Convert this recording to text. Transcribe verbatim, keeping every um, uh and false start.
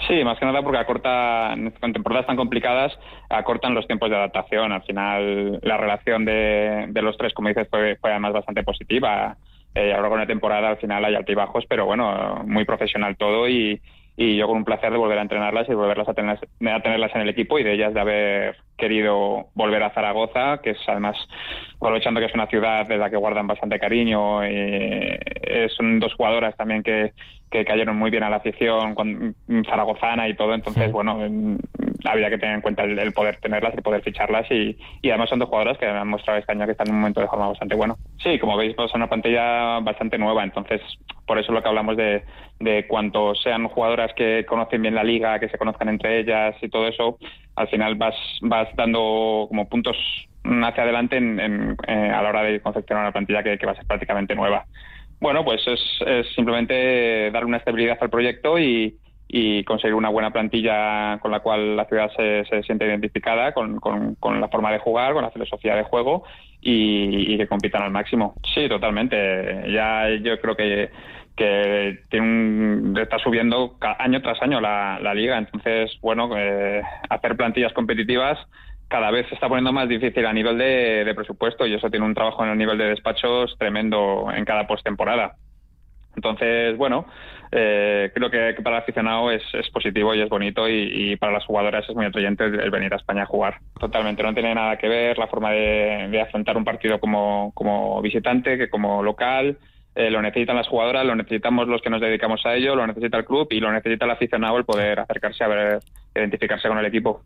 Sí, más que nada porque acorta, con temporadas tan complicadas, acortan los tiempos de adaptación. Al final, la relación de, de los tres, como dices, fue, fue además bastante positiva. Eh, a lo largo de una temporada, al final hay altibajos, pero bueno, muy profesional todo y, y yo con un placer de volver a entrenarlas y volverlas a, tener, a tenerlas en el equipo y de ellas de haber querido volver a Zaragoza, que es además, aprovechando que es una ciudad de la que guardan bastante cariño, y eh, son dos jugadoras también que, que cayeron muy bien a la afición con, zaragozana y todo, entonces Sí. bueno, eh, había que tener en cuenta el, el poder tenerlas, el poder ficharlas y, y además son dos jugadoras que han mostrado este año que están en un momento de forma bastante bueno. Sí, como veis, pues, es una plantilla bastante nueva, entonces por eso es lo que hablamos de, de cuanto sean jugadoras que conocen bien la liga, que se conozcan entre ellas y todo eso, al final vas, vas dando como puntos hacia adelante en, en, eh, a la hora de confeccionar una plantilla que, que va a ser prácticamente nueva. Bueno, pues es, es simplemente darle una estabilidad al proyecto y, y conseguir una buena plantilla con la cual la ciudad se, se siente identificada con, con, con la forma de jugar, con la filosofía de juego y, y que compitan al máximo. Sí, totalmente. Ya yo creo que que tiene un, está subiendo año tras año la, la liga, entonces, bueno, eh, hacer plantillas competitivas cada vez se está poniendo más difícil a nivel de, de presupuesto y eso tiene un trabajo en el nivel de despachos tremendo en cada postemporada. Entonces, bueno, eh, creo que, que para el aficionado es, es positivo y es bonito y, y para las jugadoras es muy atrayente el, el venir a España a jugar. Totalmente, no tiene nada que ver la forma de, de afrontar un partido como, como visitante que como local. Eh, lo necesitan las jugadoras, lo necesitamos los que nos dedicamos a ello, lo necesita el club y lo necesita el aficionado el poder acercarse a ver, identificarse con el equipo.